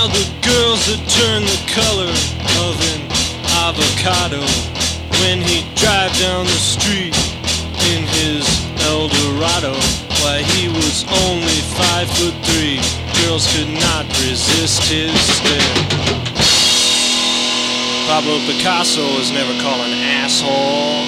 Now the girls that turn the color of an avocado when he drive down the street in his Eldorado. Why, he was only 5'3". Girls could not resist his stare. Pablo Picasso was never called an asshole.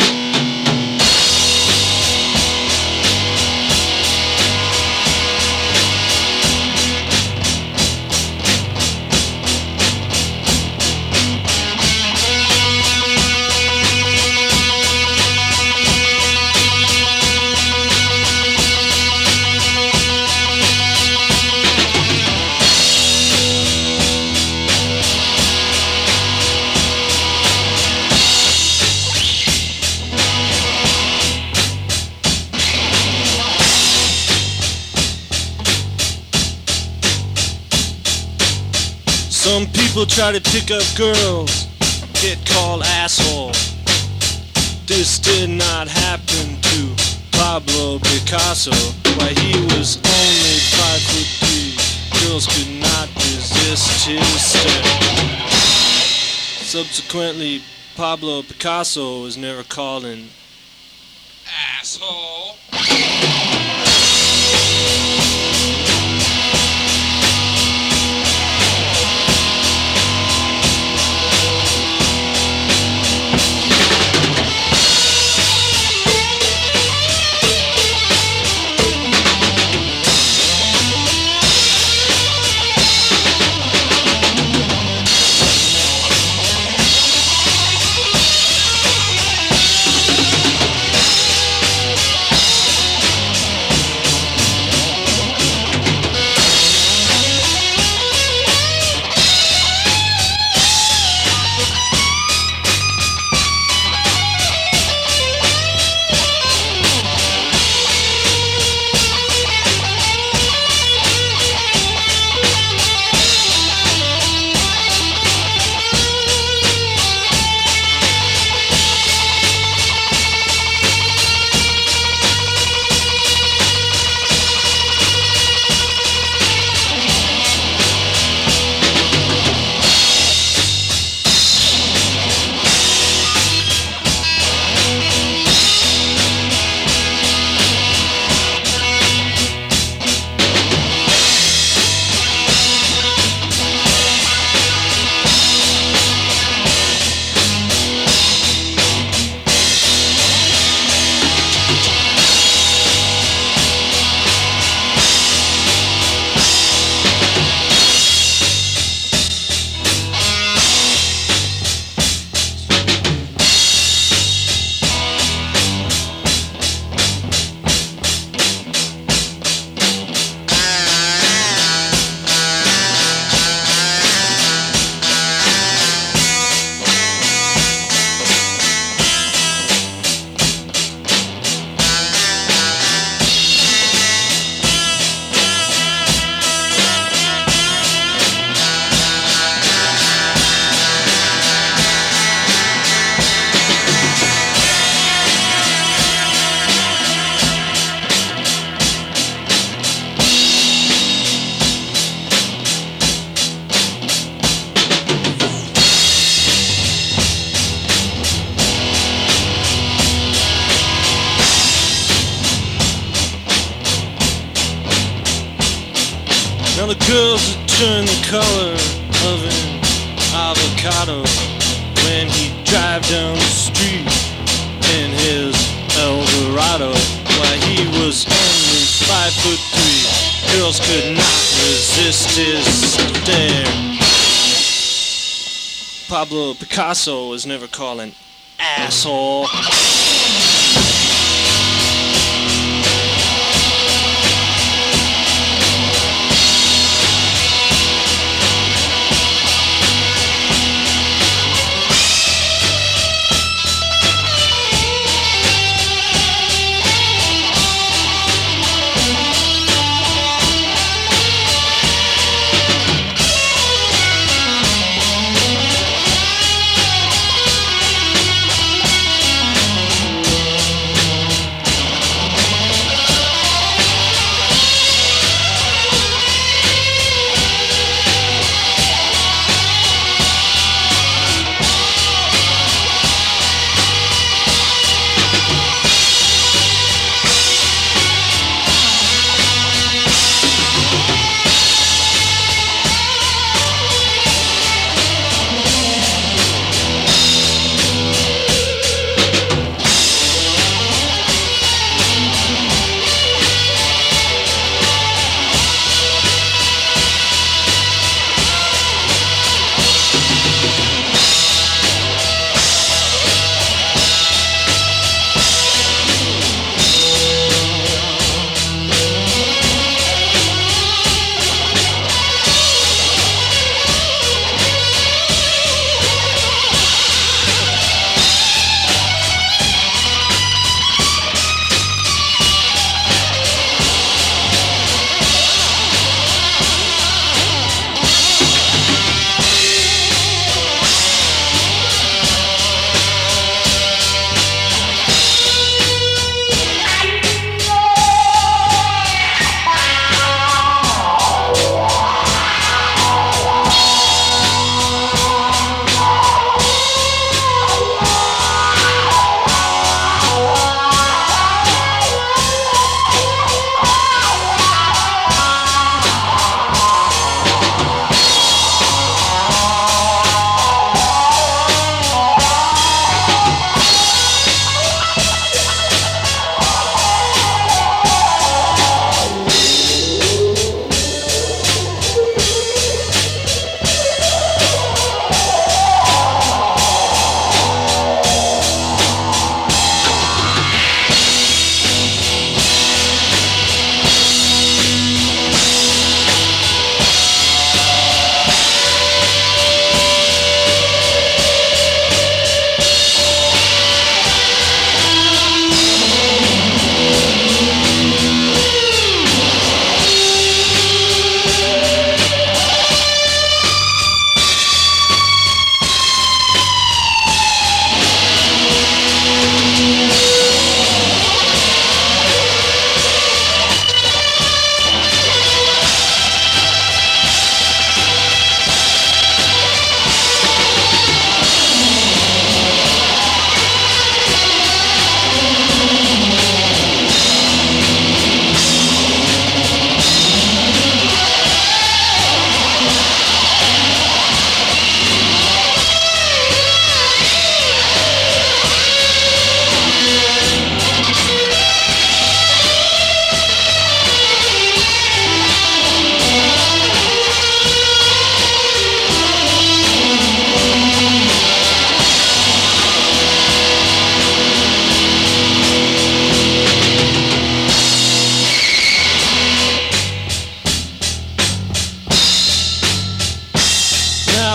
Some people try to pick up girls, get called asshole. This did not happen to Pablo Picasso. Why, he was only 5'3". Girls could not resist his stare. Subsequently, Pablo Picasso was never called an asshole. Now the girls that turn the color of an avocado when he drive down the street in his Eldorado. Why, he was only 5'3". Girls could not resist his stare. Pablo Picasso was never called an asshole.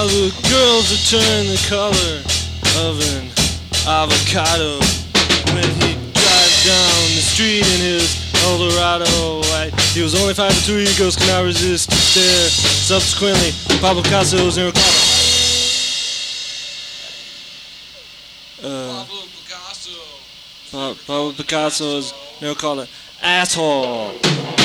the girls would turn the color of an avocado when he drive down the street in his Eldorado white. He was only 5'2", egos could not resist to stare. Subsequently, Pablo Picasso's never Pablo Picasso is never called an asshole.